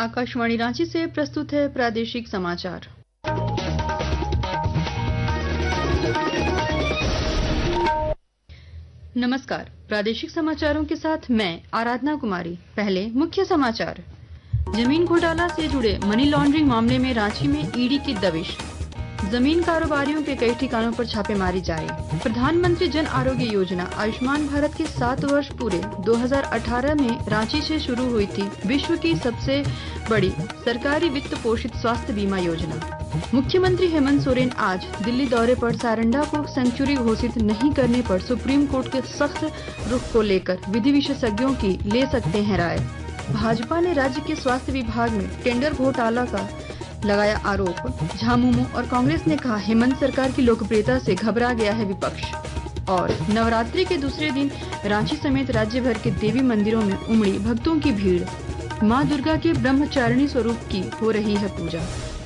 आकाशवाणी रांची से प्रस्तुत है प्रादेशिक समाचार। नमस्कार, प्रादेशिक समाचारों के साथ मैं आराधना कुमारी। पहले मुख्य समाचार। जमीन घोटाला से जुड़े मनी लॉन्ड्रिंग मामले में रांची में ईडी की दबिश। जमीन कारोबारियों के कई ठिकानों पर छापेमारी जारी। प्रधानमंत्री जन आरोग्य योजना आयुष्मान भारत के 7 वर्ष पूरे 2018 में रांची से शुरू हुई थी विश्व की सबसे बड़ी सरकारी वित्त पोषित स्वास्थ्य बीमा योजना। मुख्यमंत्री हेमंत सोरेन आज दिल्ली दौरे पर सारंडा को सेंचुरी घोषित नहीं करने पर सुप्रीम कोर्ट के सख्त रुख को लेकर विधि विशेषज्ञों की ले सकते हैं राय। भाजपा ने राज्य के स्वास्थ्य विभाग में टेंडर घोटाला का लगाया आरोप। झामुमो और कांग्रेस ने कहा हेमंत सरकार की लोकप्रियता से घबरा गया है विपक्ष। और नवरात्रि के दूसरे दिन रांची समेत राज्य भर के देवी मंदिरों में उमड़ी भक्तों की भीड़। मां दुर्गा के ब्रह्मचारिणी स्वरूप की हो रही है पूजा।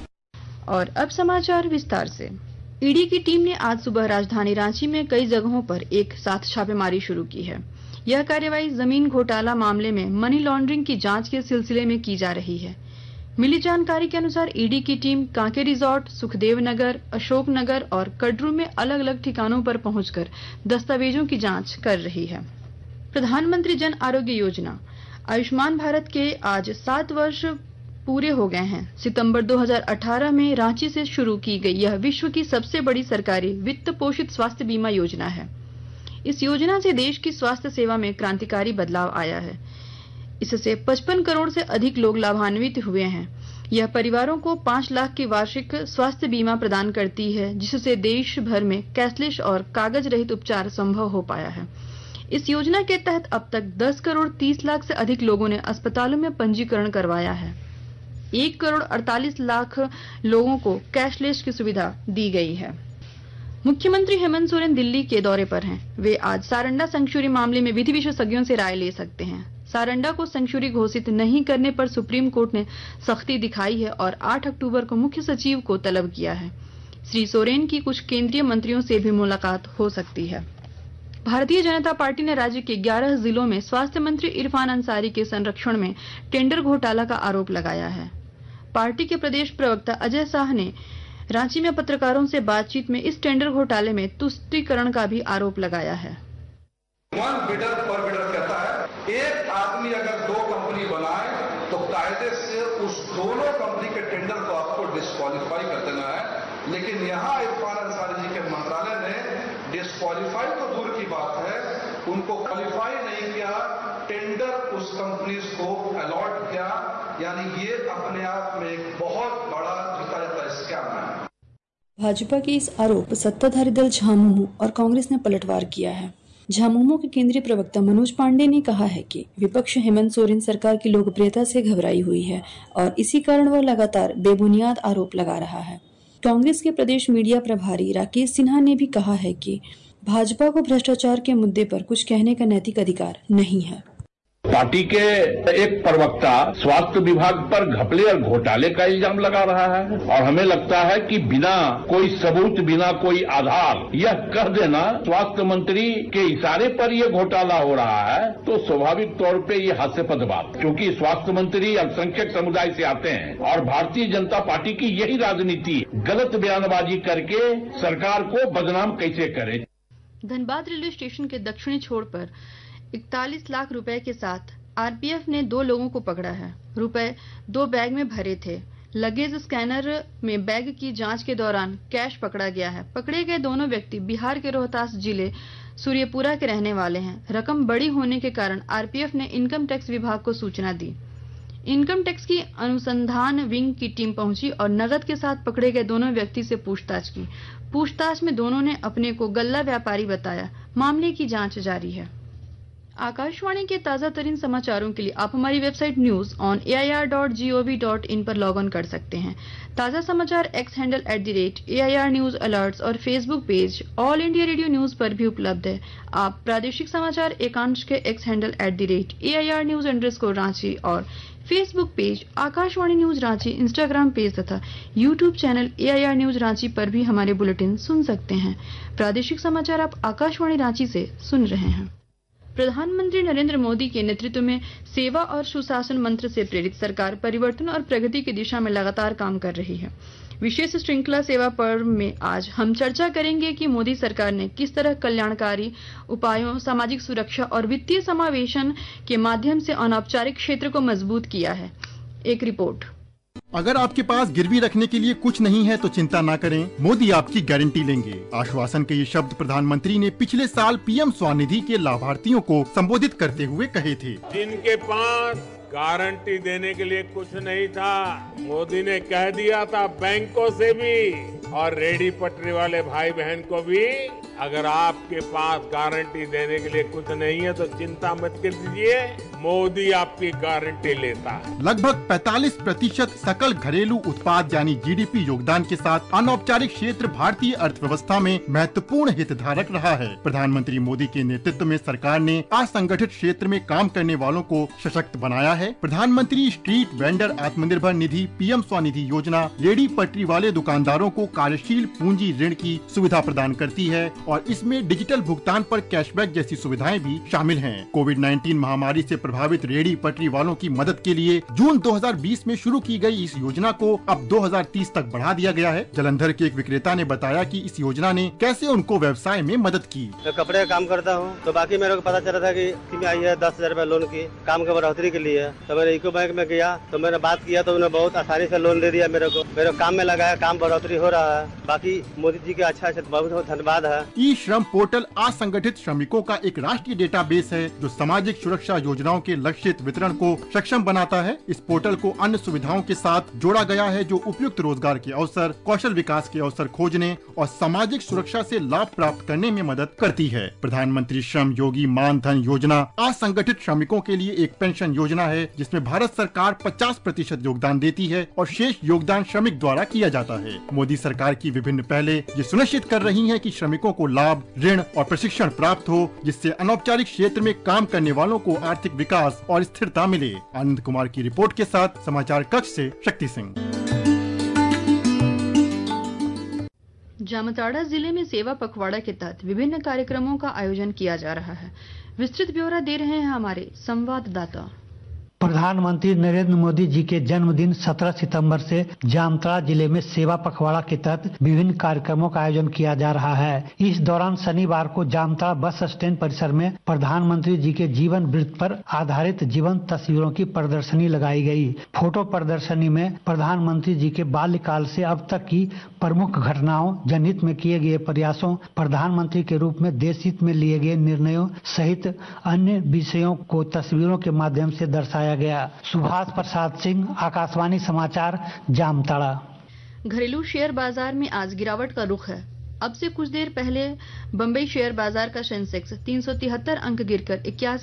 और अब समाचार विस्तार से। ईडी की टीम ने आज सुबह राजधानी रांची में कई जगहों पर एक साथ छापेमारी शुरू की है। यह कार्रवाई जमीन घोटाला मामले में मनी लॉन्ड्रिंग की जांच के सिलसिले में की जा रही है। मिली जानकारी के अनुसार ईडी की टीम कांके रिजॉर्ट, सुखदेव नगर, अशोक नगर और कटरू में अलग अलग ठिकानों पर पहुंचकर दस्तावेजों की जांच कर रही है। प्रधानमंत्री जन आरोग्य योजना आयुष्मान भारत के आज 7 वर्ष पूरे हो गए हैं। सितंबर 2018 में रांची से शुरू की गई यह विश्व की सबसे बड़ी सरकारी वित्त पोषित स्वास्थ्य बीमा योजना है। इस योजना से देश की स्वास्थ्य सेवा में क्रांतिकारी बदलाव आया है। इससे 55 करोड़ से अधिक लोग लाभान्वित हुए हैं। यह परिवारों को 5 लाख की वार्षिक स्वास्थ्य बीमा प्रदान करती है, जिससे देश भर में कैशलेस और कागज रहित उपचार संभव हो पाया है। इस योजना के तहत अब तक 10 करोड़ 30 लाख से अधिक लोगों ने अस्पतालों में पंजीकरण करवाया है। 1 करोड़ 48 लाख लोगों को कैशलेस की सुविधा दी गई है। मुख्यमंत्री हेमंत सोरेन दिल्ली के दौरे पर हैं। वे आज सारंडा सेंचुरी मामले में विधि विशेषज्ञों से राय ले सकते हैं। सारंडा को सेंचुरी घोषित नहीं करने पर सुप्रीम कोर्ट ने सख्ती दिखाई है और 8 अक्टूबर को मुख्य सचिव को तलब किया है। श्री सोरेन की कुछ केंद्रीय मंत्रियों से भी मुलाकात हो सकती है। भारतीय जनता पार्टी ने राज्य के 11 जिलों में स्वास्थ्य मंत्री इरफान अंसारी के संरक्षण में टेंडर घोटाला का आरोप लगाया है। पार्टी के प्रदेश प्रवक्ता अजय शाह ने रांची में पत्रकारों से बातचीत में इस टेंडर घोटाले में तुष्टीकरण का भी आरोप लगाया है। वन बिडर पर बिडर कहता है एक आदमी अगर 2 कंपनी बनाए तो कायदे से उस दोनों कंपनी के टेंडर को आपको डिस्क्वालीफाई कर देना है। लेकिन यहाँ इरफान अंसारी जी के मंत्रालय ने डिस्क्वालीफाई तो दूर की बात है, उनको क्वालिफाई नहीं किया, टेंडर उस कंपनी को अलॉट किया। यानी ये अपने आप में एक बहुत बड़ा जिता जाता स्कैम है। भाजपा के इस आरोप सत्ताधारी दल झामुमो और कांग्रेस ने पलटवार किया है। झामुमो के केंद्रीय प्रवक्ता मनोज पांडे ने कहा है कि विपक्ष हेमंत सोरेन सरकार की लोकप्रियता से घबराई हुई है और इसी कारण वह लगातार बेबुनियाद आरोप लगा रहा है। कांग्रेस के प्रदेश मीडिया प्रभारी राकेश सिन्हा ने भी कहा है कि भाजपा को भ्रष्टाचार के मुद्दे पर कुछ कहने का नैतिक अधिकार नहीं है। पार्टी के एक प्रवक्ता स्वास्थ्य विभाग पर घपले और घोटाले का इल्जाम लगा रहा है और हमें लगता है कि बिना कोई सबूत, बिना कोई आधार यह कह देना स्वास्थ्य मंत्री के इशारे पर यह घोटाला हो रहा है तो स्वाभाविक तौर पे ये हास्यास्पद बात, क्योंकि स्वास्थ्य मंत्री अल्पसंख्यक समुदाय से आते हैं और भारतीय जनता पार्टी की यही राजनीति गलत बयानबाजी करके सरकार को बदनाम कैसे करे। धनबाद रेलवे स्टेशन के दक्षिणी छोर पर 41 लाख रुपए के साथ आरपीएफ ने 2 लोगों को पकड़ा है। रुपए 2 बैग में भरे थे। लगेज स्कैनर में बैग की जांच के दौरान कैश पकड़ा गया है। पकड़े गए दोनों व्यक्ति बिहार के रोहतास जिले सूर्यपुरा के रहने वाले हैं। रकम बड़ी होने के कारण आरपीएफ ने इनकम टैक्स विभाग को सूचना दी। इनकम टैक्स की अनुसंधान विंग की टीम पहुंची और नकद के साथ पकड़े गए दोनों व्यक्ति से पूछताछ की। पूछताछ में दोनों ने अपने को गल्ला व्यापारी बताया। मामले की जांच जारी है। आकाशवाणी के ताजा तरीन समाचारों के लिए आप हमारी वेबसाइट news.air.gov.in पर लॉग ऑन कर सकते हैं। ताजा समाचार X handle @AIR news alerts और Facebook page all India radio news पर भी उपलब्ध है। आप प्रादेशिक समाचार एकांश के X handle @AIR news _Ranchi और Facebook page Akashvani news Ranchi, Instagram page तथा YouTube channel AIR news Ranchi पर भी हमारे बुलेटिन सुन सकते हैं। प्रादेशिक समाचार आप आकाशवाणी रांची से सुन रहे हैं। प्रधानमंत्री नरेंद्र मोदी के नेतृत्व में सेवा और सुशासन मंत्र से प्रेरित सरकार परिवर्तन और प्रगति की दिशा में लगातार काम कर रही है। विशेष श्रृंखला सेवा पर्व में आज हम चर्चा करेंगे कि मोदी सरकार ने किस तरह कल्याणकारी उपायों, सामाजिक सुरक्षा और वित्तीय समावेशन के माध्यम से अनौपचारिक क्षेत्र को मजबूत किया है। एक रिपोर्ट। अगर आपके पास गिरवी रखने के लिए कुछ नहीं है तो चिंता ना करें, मोदी आपकी गारंटी लेंगे। आश्वासन के ये शब्द प्रधानमंत्री ने पिछले साल पीएम स्वनिधि के लाभार्थियों को संबोधित करते हुए कहे थे। जिनके पास गारंटी देने के लिए कुछ नहीं था, मोदी ने कह दिया था बैंकों से भी और रेडी पटरी वाले भाई बहन को भी, अगर आपके पास गारंटी देने के लिए कुछ नहीं है तो चिंता मत कीजिए, मोदी आपकी गारंटी लेता है। लगभग 45% सकल घरेलू उत्पाद यानी जीडीपी योगदान के साथ अनौपचारिक क्षेत्र भारतीय अर्थव्यवस्था में महत्वपूर्ण हितधारक रहा है। प्रधानमंत्री मोदी के नेतृत्व में सरकार ने असंगठित क्षेत्र में काम करने वालों को सशक्त बनाया है। प्रधानमंत्री street vendor Atmanirbhar Nidhi, PM Svanidhi योजना रेडी पटरी वाले दुकानदारों को कार्यशील पूंजी ऋण की सुविधा प्रदान करती है और इसमें डिजिटल भुगतान पर कैशबैक जैसी सुविधाएं भी शामिल हैं। कोविड-19 महामारी से प्रभावित रेडी पटरी वालों की मदद के लिए जून 2020 में शुरू की गई इस योजना को अब 2030 तक बढ़ा दिया गया है। जलंधर के एक विक्रेता ने बताया कि इस योजना ने कैसे उनको व्यवसाय में मदद की। मैं कपड़े का काम करता हूँ, तो बाकी मेरे को पता चला था कि स्कीम आई है 10,000 रुपए लोन की काम के बढ़ोतरी के लिए। तो मैंने इको बैंक में गया तो मैंने बात किया तो उन्होंने बहुत आसानी से लोन दे दिया मेरे को। मेरे काम में लगाया, काम बढ़ोतरी हो रहा है। बाकी मोदी जी के अच्छा बहुत बहुत धन्यवाद है। ई श्रम पोर्टल असंगठित श्रमिकों का एक राष्ट्रीय डेटाबेस है जो सामाजिक सुरक्षा योजनाओं के लक्षित वितरण को सक्षम बनाता है। इस पोर्टल को अन्य सुविधाओं के साथ जोड़ा गया है जो उपयुक्त रोजगार के अवसर, कौशल विकास के अवसर खोजने और सामाजिक सुरक्षा से लाभ प्राप्त करने में मदद करती है। प्रधानमंत्री श्रम योगी मान धन योजना असंगठित श्रमिकों के लिए एक पेंशन योजना है जिसमें भारत सरकार 50% योगदान देती है और शेष योगदान श्रमिक द्वारा किया जाता है। मोदी सरकार की विभिन्न पहले ये सुनिश्चित कर रही हैं कि श्रमिकों को लाभ, ऋण और प्रशिक्षण प्राप्त हो, जिससे अनौपचारिक क्षेत्र में काम करने वालों को आर्थिक विकास और स्थिरता मिले। आनंद कुमार की रिपोर्ट के साथ समाचार कक्ष से शक्ति सिंह। जामताड़ा जिले में सेवा पखवाड़ा के तहत विभिन्न कार्यक्रमों का आयोजन किया जा रहा है। विस्तृत ब्यौरा दे रहे हैं हमारे संवाददाता। प्रधानमंत्री नरेंद्र मोदी जी के जन्मदिन 17 सितंबर से जामताड़ा जिले में सेवा पखवाड़ा के तहत विभिन्न कार्यक्रमों का आयोजन किया जा रहा है। इस दौरान शनिवार को जामताड़ा बस स्टैंड परिसर में प्रधानमंत्री जी के जीवन वृत्त पर आधारित जीवंत तस्वीरों की प्रदर्शनी लगाई गई। फोटो प्रदर्शनी में प्रधानमंत्री जी के बाल्यकाल से अब तक की प्रमुख घटनाओं, जनहित में किए गए प्रयासों, प्रधानमंत्री के रूप में देश हित में लिए गए निर्णयों सहित अन्य विषयों को तस्वीरों के माध्यम से दर्शाया गया। सुभाष प्रसाद सिंह, आकाशवाणी समाचार, जामताड़ा। घरेलू शेयर बाजार में आज गिरावट का रुख है। अब से कुछ देर पहले बंबई शेयर बाजार का सेंसेक्स 373 अंक गिरकर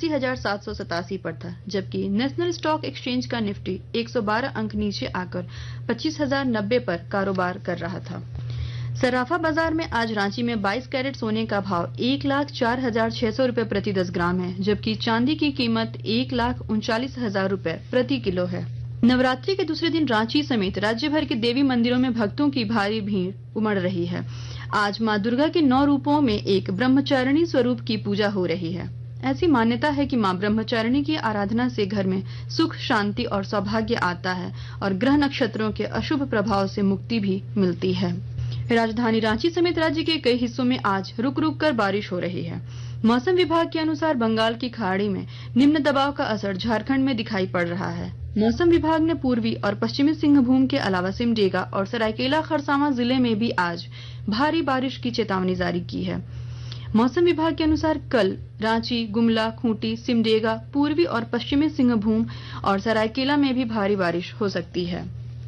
81,787 पर था, जबकि नेशनल स्टॉक एक्सचेंज का निफ्टी 112 अंक नीचे आकर 25,090 पर कारोबार कर रहा था। सराफा बाजार में आज रांची में 22 कैरेट सोने का भाव 1,04,600 रुपए प्रति 10 ग्राम है, जबकि चांदी की कीमत 1,39,000 रुपए प्रति किलो है। नवरात्रि के दूसरे दिन रांची समेत राज्य भर के देवी मंदिरों में भक्तों की भारी भीड़ उमड़ रही है। आज मां दुर्गा के 9 रूपों में एक ब्रह्मचारिणी स्वरूप की पूजा हो रही है। ऐसी मान्यता है कि मां ब्रह्मचारिणी की आराधना से घर में सुख, शांति और सौभाग्य आता है और ग्रह नक्षत्रों के अशुभ प्रभाव से मुक्ति भी मिलती है। राजधानी रांची समेत राज्य के कई हिस्सों में आज रुक रुक कर बारिश हो रही है। मौसम विभाग के अनुसार बंगाल की खाड़ी में निम्न दबाव का असर झारखंड में दिखाई पड़ रहा है। मौसम विभाग ने पूर्वी और पश्चिमी सिंहभूम के अलावा सिमडेगा और सरायकेला खरसावां जिले में भी आज भारी बारिश की चेतावनी जारी की है। मौसम विभाग के अनुसार कल रांची, गुमला, खूंटी, सिमडेगा, पूर्वी और पश्चिमी सिंहभूम और सरायकेला में भी भारी बारिश हो सकती है।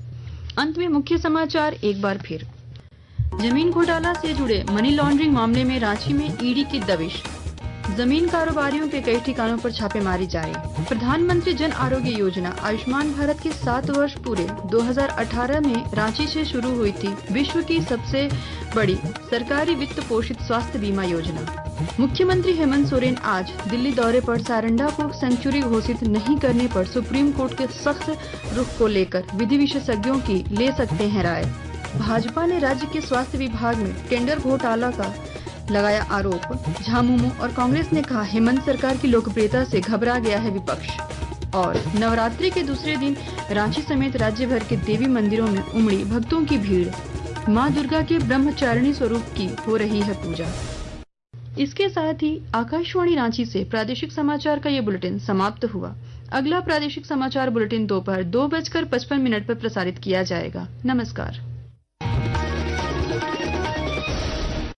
अंत में मुख्य समाचार एक बार फिर। जमीन घोटाला से जुड़े मनी लॉन्ड्रिंग मामले में रांची में ईडी की दबिश। जमीन कारोबारियों के कई ठिकानों पर छापेमारी जारी। प्रधानमंत्री जन आरोग्य योजना आयुष्मान भारत के 7 वर्ष पूरे 2018 में रांची से शुरू हुई थी विश्व की सबसे बड़ी सरकारी वित्त पोषित स्वास्थ्य बीमा योजना। मुख्यमंत्री हेमंत सोरेन आज दिल्ली दौरे पर सारंडा को सेंचुरी घोषित नहीं करने पर सुप्रीम कोर्ट के सख्त रुख को लेकर विधि विशेषज्ञों की ले सकते हैं राय। भाजपा ने राज्य के स्वास्थ्य विभाग में टेंडर घोटाला का लगाया आरोप। झामुमो और कांग्रेस ने कहा हेमंत सरकार की लोकप्रियता से घबरा गया है विपक्ष। और नवरात्रि के दूसरे दिन रांची समेत राज्य भर के देवी मंदिरों में उमड़ी भक्तों की भीड़। मां दुर्गा के ब्रह्मचारिणी स्वरूप की हो रही है पूजा। इसके साथ ही आकाशवाणी रांची से प्रादेशिक समाचार का ये बुलेटिन समाप्त हुआ। अगला प्रादेशिक समाचार बुलेटिन दोपहर 2:55 पर प्रसारित किया जाएगा। नमस्कार।